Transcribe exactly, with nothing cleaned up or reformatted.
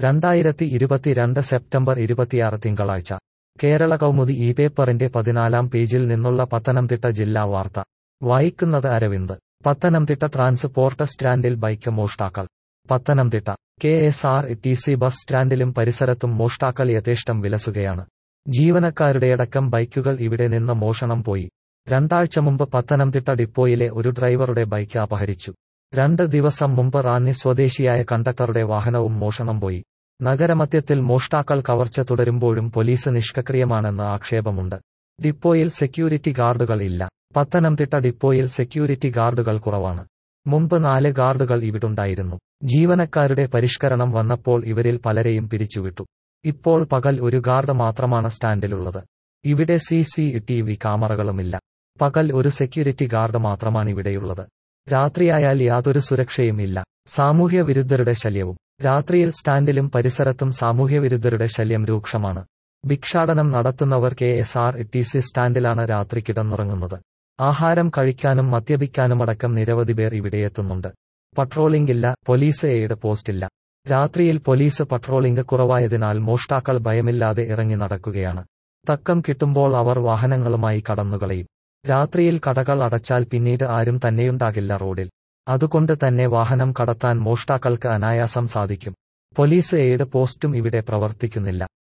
രണ്ടായിരത്തി ഇരുപത്തിരണ്ട് സെപ്റ്റംബർ ഇരുപത്തിയാറ് തിങ്കളാഴ്ച കേരള കൗമുദി ഈ പേപ്പറിന്റെ പതിനാലാം പേജിൽ നിന്നുള്ള പത്തനംതിട്ട ജില്ലാ വാർത്ത വായിക്കുന്നത് അരവിന്ദ്. പത്തനംതിട്ട ട്രാൻസ്പോർട്ട് സ്റ്റാൻഡിൽ ബൈക്ക് മോഷ്ടാക്കൾ. Pathanamthitta K S R T C bus സ്റ്റാൻഡിലും പരിസരത്തും മോഷ്ടാക്കൾ യഥേഷ്ടം വിലസുകയാണ്. ജീവനക്കാരുടെയടക്കം ബൈക്കുകൾ ഇവിടെ നിന്ന് മോഷണം പോയി. രണ്ടാഴ്ച മുമ്പ് പത്തനംതിട്ട ഡിപ്പോയിലെ ഒരു ഡ്രൈവറുടെ ബൈക്ക് അപഹരിച്ചു. രണ്ട് ദിവസം മുമ്പ് റാന്നി സ്വദേശിയായ കണ്ടക്ടറുടെ വാഹനവും മോഷണം പോയി. നഗരമധ്യത്തിൽ മോഷ്ടാക്കൾ കവർച്ച തുടരുമ്പോഴും പോലീസ് നിഷ്ക്രിയമാണെന്ന് ആക്ഷേപമുണ്ട്. ഡിപ്പോയിൽ സെക്യൂരിറ്റി ഗാർഡുകൾ ഇല്ല. പത്തനംതിട്ട ഡിപ്പോയിൽ സെക്യൂരിറ്റി ഗാർഡുകൾ കുറവാണ്. മുമ്പ് നാല് ഗാർഡുകൾ ഇവിടുണ്ടായിരുന്നു. ജീവനക്കാരുടെ പരിഷ്കരണം വന്നപ്പോൾ ഇവരിൽ പലരെയും പിരിച്ചുവിട്ടു. ഇപ്പോൾ പകൽ ഒരു ഗാർഡ് മാത്രമാണ് സ്റ്റാൻഡിലുള്ളത്. ഇവിടെ സി സി ടി വി ക്യാമറകളുമില്ല. പകൽ ഒരു സെക്യൂരിറ്റി ഗാർഡ് മാത്രമാണിവിടെയുള്ളത്. രാത്രിയായാൽ യാതൊരു സുരക്ഷയും ഇല്ല. സാമൂഹ്യ വിരുദ്ധരുടെ ശല്യവും. രാത്രിയിൽ സ്റ്റാൻഡിലും പരിസരത്തും സാമൂഹ്യവിരുദ്ധരുടെ ശല്യം രൂക്ഷമാണ്. ഭിക്ഷാടനം നടത്തുന്നവർ K S R T C സ്റ്റാൻഡിലാണ് രാത്രി കിടന്നുറങ്ങുന്നത്. ആഹാരം കഴിക്കാനും മദ്യപിക്കാനുമടക്കം നിരവധി പേർ ഇവിടെയെത്തുന്നുണ്ട്. പട്രോളിംഗ് ഇല്ല. പോലീസ് എയ്ഡ് പോസ്റ്റില്ല. രാത്രിയിൽ പോലീസ് പട്രോളിംഗ് കുറവായതിനാൽ മോഷ്ടാക്കൾ ഭയമില്ലാതെ ഇറങ്ങി നടക്കുകയാണ്. തക്കം കിട്ടുമ്പോൾ അവർ വാഹനങ്ങളുമായി കടന്നുകളയും. രാത്രിയിൽ കടകൾ അടച്ചാൽ പിന്നീട് ആരും തന്നെയുണ്ടാകില്ല റോഡിൽ. അതുകൊണ്ട് തന്നെ വാഹനം കടത്താൻ മോഷ്ടാക്കൾക്ക് അനായാസം സാധിക്കും. പോലീസ് എയ്ഡ് പോസ്റ്റും ഇവിടെ പ്രവർത്തിക്കുന്നില്ല.